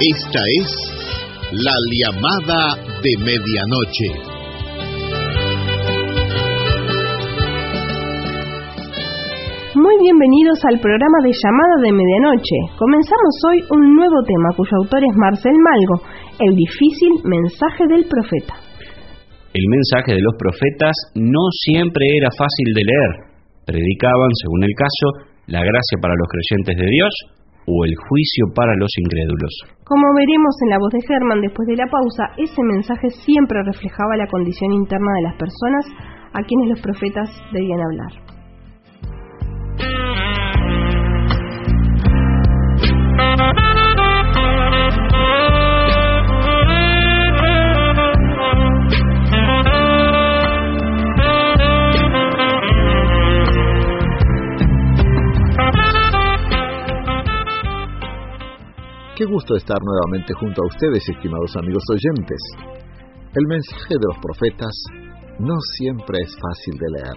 Esta es la llamada de medianoche. Muy bienvenidos al programa de Llamada de Medianoche. Comenzamos hoy un nuevo tema cuyo autor es Marcel Malgo, el difícil mensaje del profeta. El mensaje de los profetas no siempre era fácil de leer. Predicaban, según el caso, la gracia para los creyentes de Dios o el juicio para los incrédulos. Como veremos en la voz de Germán después de la pausa, ese mensaje siempre reflejaba la condición interna de las personas a quienes los profetas debían hablar. Qué gusto estar nuevamente junto a ustedes, estimados amigos oyentes. El mensaje de los profetas no siempre es fácil de leer.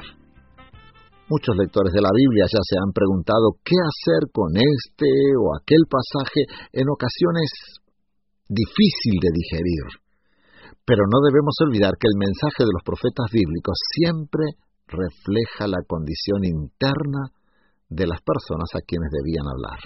Muchos lectores de la Biblia ya se han preguntado qué hacer con este o aquel pasaje, en ocasiones difícil de digerir. Pero no debemos olvidar que el mensaje de los profetas bíblicos siempre refleja la condición interna de las personas a quienes debían hablar.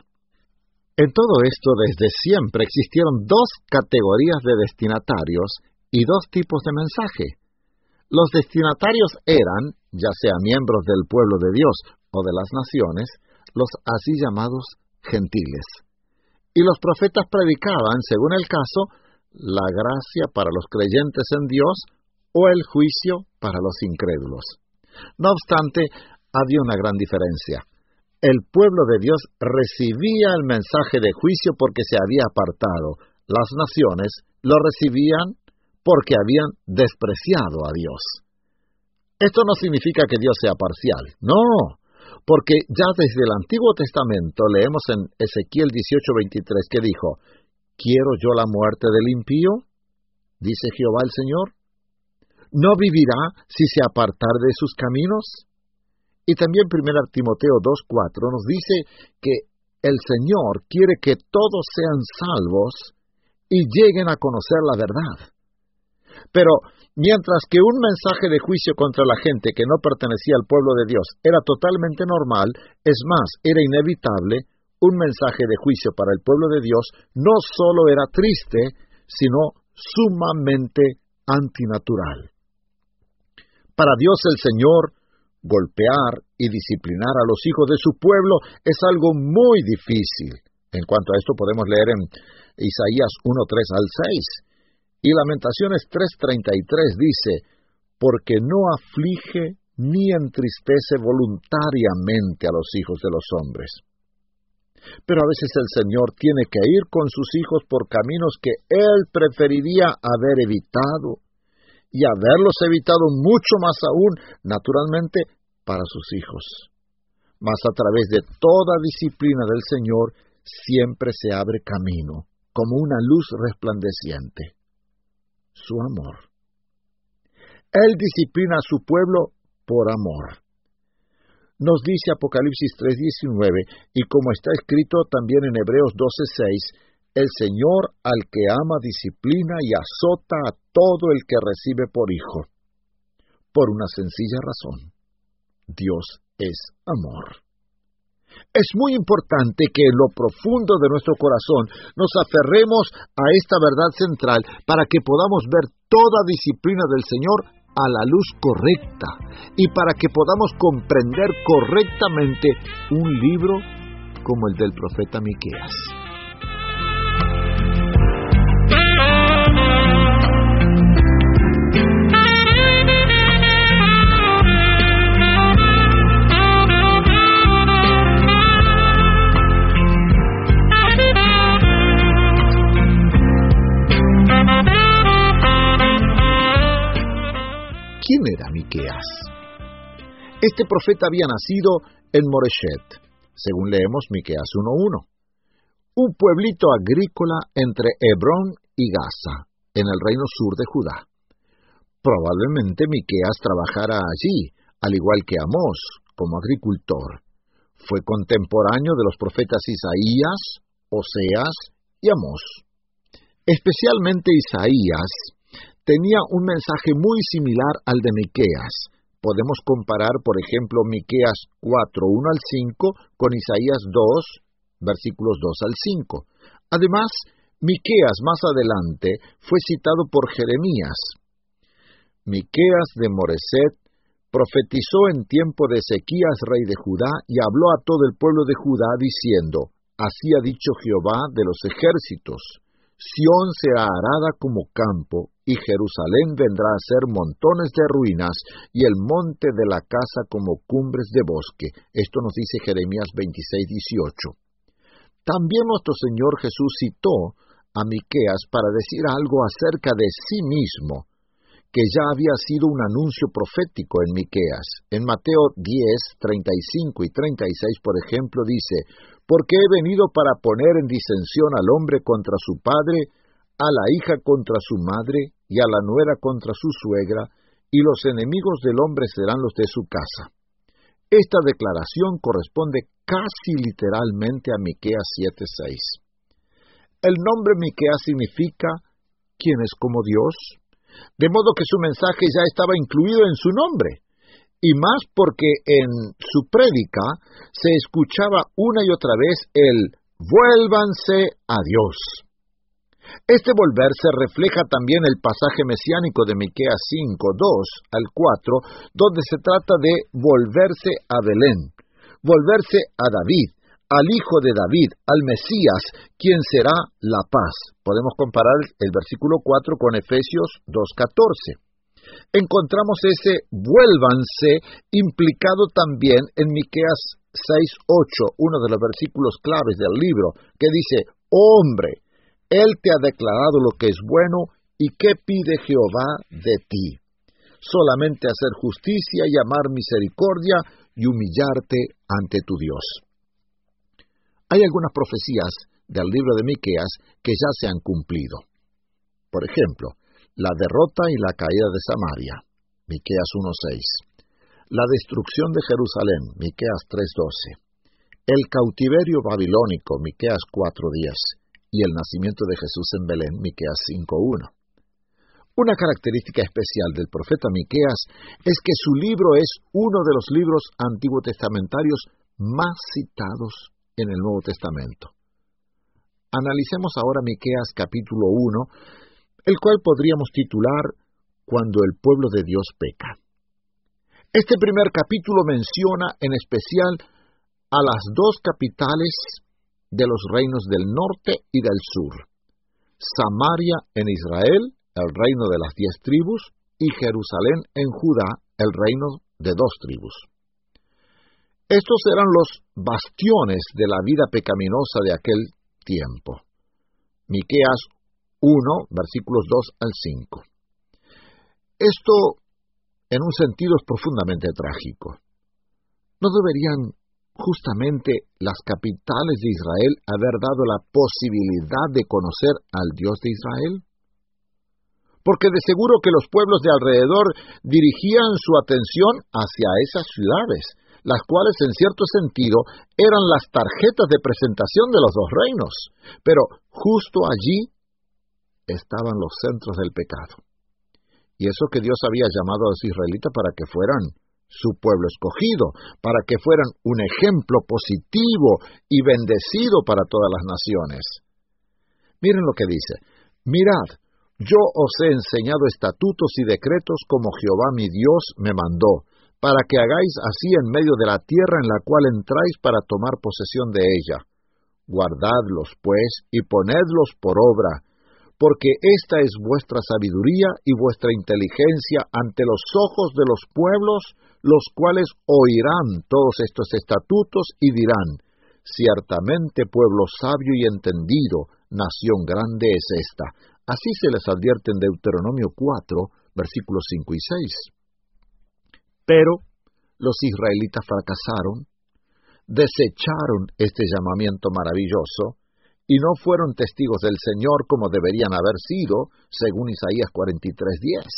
En todo esto, desde siempre existieron dos categorías de destinatarios y dos tipos de mensaje. Los destinatarios eran, ya sea miembros del pueblo de Dios o de las naciones, los así llamados gentiles. Y los profetas predicaban, según el caso, la gracia para los creyentes en Dios o el juicio para los incrédulos. No obstante, había una gran diferencia. El pueblo de Dios recibía el mensaje de juicio porque se había apartado. Las naciones lo recibían porque habían despreciado a Dios. Esto no significa que Dios sea parcial, no, porque ya desde el Antiguo Testamento leemos en Ezequiel 18:23 que dijo: ¿Quiero yo la muerte del impío? Dice Jehová el Señor. ¿No vivirá si se apartare de sus caminos? Y también 1 Timoteo 2:4 nos dice que el Señor quiere que todos sean salvos y lleguen a conocer la verdad. Pero mientras que un mensaje de juicio contra la gente que no pertenecía al pueblo de Dios era totalmente normal, es más, era inevitable, un mensaje de juicio para el pueblo de Dios no solo era triste, sino sumamente antinatural. Para Dios el Señor, golpear y disciplinar a los hijos de su pueblo es algo muy difícil. En cuanto a esto podemos leer en Isaías 1:3 al 6. Y Lamentaciones 3:33 dice: porque no aflige ni entristece voluntariamente a los hijos de los hombres. Pero a veces el Señor tiene que ir con sus hijos por caminos que Él preferiría haber evitado, y haberlos evitado mucho más aún, naturalmente, para sus hijos. Mas a través de toda disciplina del Señor, siempre se abre camino, como una luz resplandeciente. Su amor. Él disciplina a su pueblo por amor. Nos dice Apocalipsis 3:19, y como está escrito también en Hebreos 12:6, el Señor al que ama disciplina y azota a todo el que recibe por hijo. Por una sencilla razón: Dios es amor. Es muy importante que en lo profundo de nuestro corazón nos aferremos a esta verdad central para que podamos ver toda disciplina del Señor a la luz correcta y para que podamos comprender correctamente un libro como el del profeta Miqueas. ¿Quién era Miqueas? Este profeta había nacido en Moreshet, según leemos Miqueas 1:1, un pueblito agrícola entre Hebrón y Gaza, en el reino sur de Judá. Probablemente Miqueas trabajara allí, al igual que Amós, como agricultor. Fue contemporáneo de los profetas Isaías, Oseas y Amós. Especialmente Isaías tenía un mensaje muy similar al de Miqueas. Podemos comparar, por ejemplo, Miqueas 4, 1 al 5 con Isaías 2, versículos 2 al 5. Además, Miqueas más adelante fue citado por Jeremías. Miqueas de Moreset profetizó en tiempo de Ezequías, rey de Judá, y habló a todo el pueblo de Judá, diciendo: Así ha dicho Jehová de los ejércitos: Sión será arada como campo, y Jerusalén vendrá a ser montones de ruinas, y el monte de la casa como cumbres de bosque. Esto nos dice Jeremías 26, 18. También nuestro Señor Jesús citó a Miqueas para decir algo acerca de sí mismo, que ya había sido un anuncio profético en Miqueas. En Mateo 10, 35 y 36, por ejemplo, dice: Porque he venido para poner en disensión al hombre contra su padre, a la hija contra su madre, y a la nuera contra su suegra, y los enemigos del hombre serán los de su casa. Esta declaración corresponde casi literalmente a Miqueas 7:6. El nombre Miqueas significa ¿quién es como Dios? De modo que su mensaje ya estaba incluido en su nombre, y más porque en su prédica se escuchaba una y otra vez el «vuélvanse a Dios». Este volverse refleja también el pasaje mesiánico de Miqueas 5, 2 al 4, donde se trata de volverse a Belén, volverse a David, al Hijo de David, al Mesías, quien será la paz. Podemos comparar el versículo 4 con Efesios 2:14. Encontramos ese vuélvanse implicado también en Miqueas 6:8, uno de los versículos claves del libro, que dice: Hombre, Él te ha declarado lo que es bueno, ¿y qué pide Jehová de ti? Solamente hacer justicia y amar misericordia y humillarte ante tu Dios. Hay algunas profecías del libro de Miqueas que ya se han cumplido. Por ejemplo, la derrota y la caída de Samaria, Miqueas 1:6. La destrucción de Jerusalén, Miqueas 3:12. El cautiverio babilónico, Miqueas 4:10. Y el nacimiento de Jesús en Belén, Miqueas 5:1. Una característica especial del profeta Miqueas es que su libro es uno de los libros antiguotestamentarios más citados en el Nuevo Testamento. Analicemos ahora Miqueas capítulo 1, el cual podríamos titular Cuando el pueblo de Dios peca. Este primer capítulo menciona en especial a las dos capitales de los reinos del norte y del sur: Samaria en Israel, el reino de las 10 tribus, y Jerusalén en Judá, el reino de 2 tribus. Estos eran los bastiones de la vida pecaminosa de aquel tiempo. Miqueas 1, versículos 2 al 5. Esto, en un sentido, es profundamente trágico. ¿No deberían justamente las capitales de Israel haber dado la posibilidad de conocer al Dios de Israel? Porque de seguro que los pueblos de alrededor dirigían su atención hacia esas ciudades, las cuales en cierto sentido eran las tarjetas de presentación de los dos reinos, pero justo allí estaban los centros del pecado. Y eso que Dios había llamado a los israelitas para que fueran su pueblo escogido, para que fueran un ejemplo positivo y bendecido para todas las naciones. Miren lo que dice: Mirad, yo os he enseñado estatutos y decretos como Jehová mi Dios me mandó, para que hagáis así en medio de la tierra en la cual entráis para tomar posesión de ella. Guardadlos, pues, y ponedlos por obra, porque esta es vuestra sabiduría y vuestra inteligencia ante los ojos de los pueblos, los cuales oirán todos estos estatutos y dirán: ciertamente pueblo sabio y entendido, nación grande es esta. Así se les advierte en Deuteronomio 4, versículos 5 y 6. Pero los israelitas fracasaron, desecharon este llamamiento maravilloso, y no fueron testigos del Señor como deberían haber sido, según Isaías 43:10.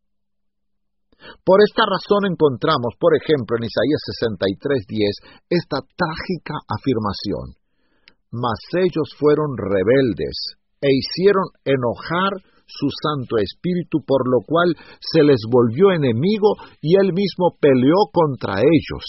Por esta razón encontramos, por ejemplo, en Isaías 63:10, esta trágica afirmación: mas ellos fueron rebeldes, e hicieron enojar su Santo Espíritu, por lo cual se les volvió enemigo y él mismo peleó contra ellos.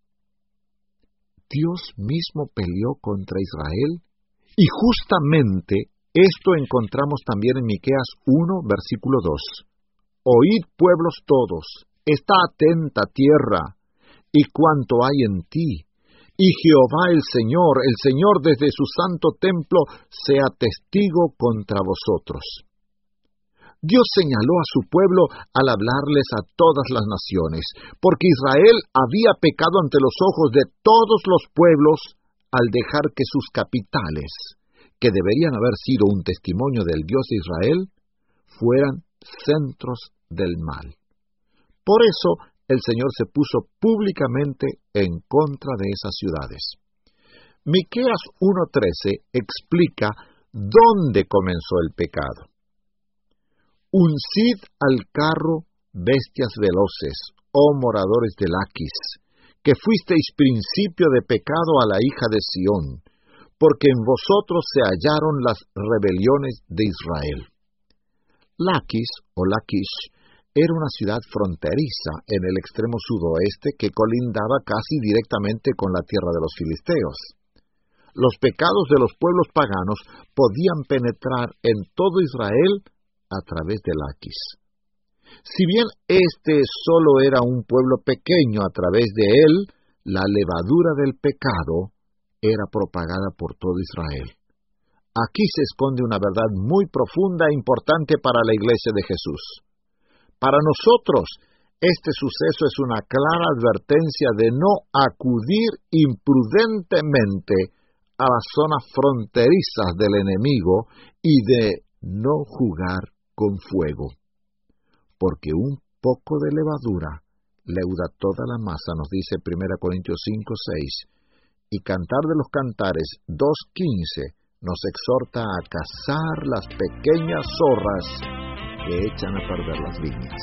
Dios mismo peleó contra Israel, y justamente esto encontramos también en Miqueas 1, versículo 2. Oíd, pueblos todos, está atenta tierra, y cuanto hay en ti, y Jehová el Señor desde su santo templo, sea testigo contra vosotros. Dios señaló a su pueblo al hablarles a todas las naciones, porque Israel había pecado ante los ojos de todos los pueblos al dejar que sus capitales, que deberían haber sido un testimonio del Dios de Israel, fueran centros del mal. Por eso el Señor se puso públicamente en contra de esas ciudades. Miqueas 1:13 explica dónde comenzó el pecado. Uncid al carro, bestias veloces, oh moradores de Laquis, que fuisteis principio de pecado a la hija de Sión, porque en vosotros se hallaron las rebeliones de Israel. Laquis, o Laquish, era una ciudad fronteriza en el extremo sudoeste que colindaba casi directamente con la tierra de los filisteos. Los pecados de los pueblos paganos podían penetrar en todo Israel a través de Laquis. Si bien este solo era un pueblo pequeño, a través de él, la levadura del pecado era propagada por todo Israel. Aquí se esconde una verdad muy profunda e importante para la Iglesia de Jesús. Para nosotros, este suceso es una clara advertencia de no acudir imprudentemente a las zonas fronterizas del enemigo y de no jugar con fuego, porque un poco de levadura leuda toda la masa, nos dice 1 Corintios 5:6, y Cantar de los Cantares 2:15 nos exhorta a cazar las pequeñas zorras que echan a perder las viñas.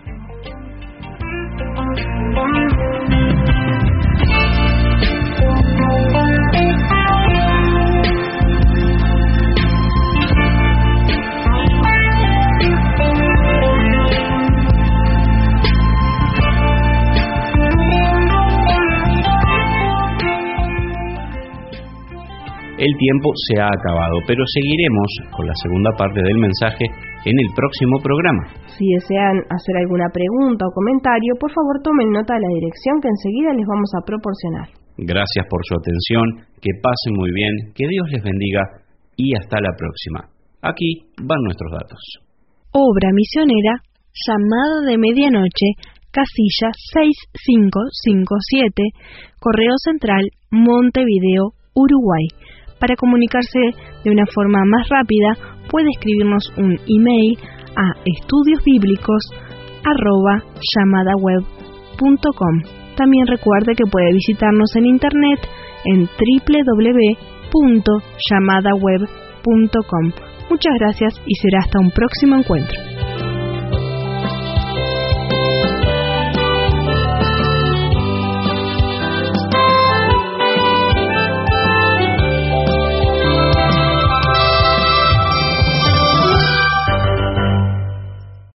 El tiempo se ha acabado, pero seguiremos con la segunda parte del mensaje en el próximo programa. Si desean hacer alguna pregunta o comentario, por favor tomen nota de la dirección que enseguida les vamos a proporcionar. Gracias por su atención, que pasen muy bien, que Dios les bendiga y hasta la próxima. Aquí van nuestros datos. Obra misionera, Llamada de Medianoche, casilla 6557, Correo Central, Montevideo, Uruguay. Para comunicarse de una forma más rápida, puede escribirnos un email a estudiosbiblicos@llamadaweb.com. También recuerde que puede visitarnos en internet en www.llamadaweb.com. Muchas gracias y será hasta un próximo encuentro.